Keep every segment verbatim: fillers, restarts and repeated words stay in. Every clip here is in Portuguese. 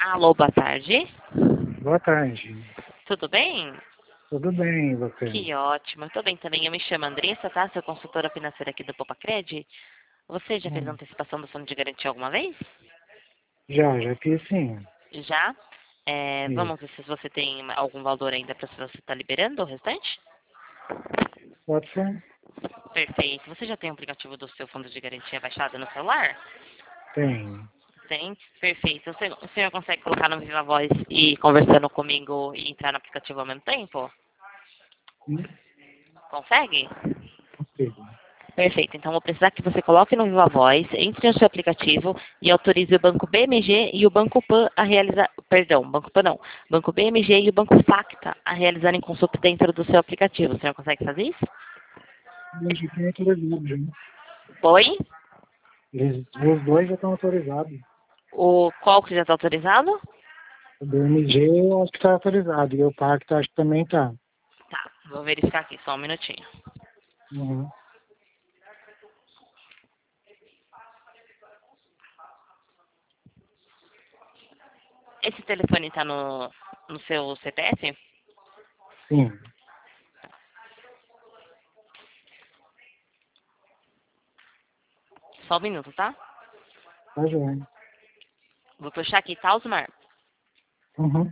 Alô, boa tarde. Boa tarde. Tudo bem? Tudo bem, e você? Que ótimo. Eu tô bem também. Eu me chamo Andressa, tá? Sou consultora financeira aqui do Popacred. Você já fez Hum, antecipação do fundo de garantia alguma vez? Já, já fiz sim. Já? É, vamos Isso. ver se você tem algum valor ainda para você estar liberando o restante? Pode ser? Perfeito. Você já tem o aplicativo do seu fundo de garantia baixado no celular? Tem. Tem? Perfeito. O senhor, o senhor consegue colocar no Viva Voz e conversando comigo e entrar no aplicativo ao mesmo tempo? Hum, Consegue? Consigo. Perfeito. Então, vou precisar que você coloque no Viva Voz, entre no seu aplicativo e autorize o Banco B M G e o Banco Pan a realizar... Perdão, Banco Pan não. Banco B M G e o Banco Facta a realizarem consulta dentro do seu aplicativo. O senhor consegue fazer isso? Eu já tenho autorizado já. Oi? Eles, os dois já estão autorizados. O qual que já está autorizado? O B M G eu acho que está autorizado. E o Pacto acho que também está. Tá, vou verificar aqui, só um minutinho. Uhum. Esse telefone está no, no seu C P F? Sim. Só um minuto, tá? Tá joia. Vou puxar aqui, tá, Osmar? Uhum.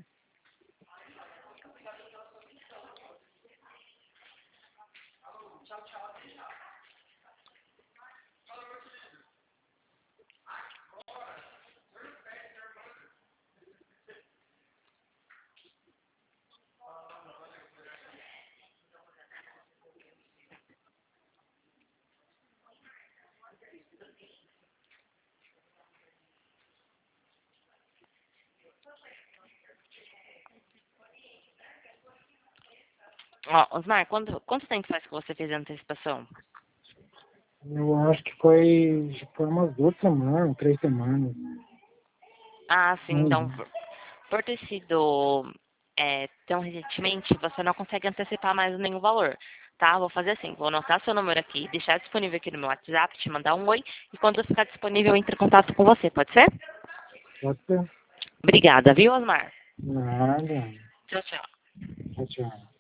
Ó, Osmar, quanto, quanto tempo faz que você fez a antecipação? Eu acho que foi, foi umas duas semanas, três semanas. Ah, sim, então, Uhum. por, por ter sido é, tão recentemente, você não consegue antecipar mais nenhum valor, tá? Vou fazer assim, vou anotar seu número aqui, deixar disponível aqui no meu WhatsApp, te mandar um oi, e quando eu ficar disponível, eu entro em contato com você, pode ser? Pode ser? Obrigada, viu, Osmar? Nada. Tchau, tchau. Tchau, tchau.